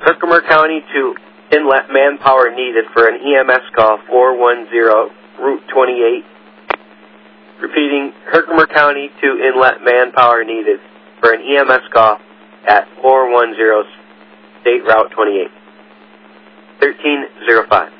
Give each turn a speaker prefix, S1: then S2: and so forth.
S1: Herkimer County to inlet manpower needed for an EMS call 410 Route 28. Repeating, Herkimer County to inlet manpower needed for an EMS call at 410 State Route 28. 1305.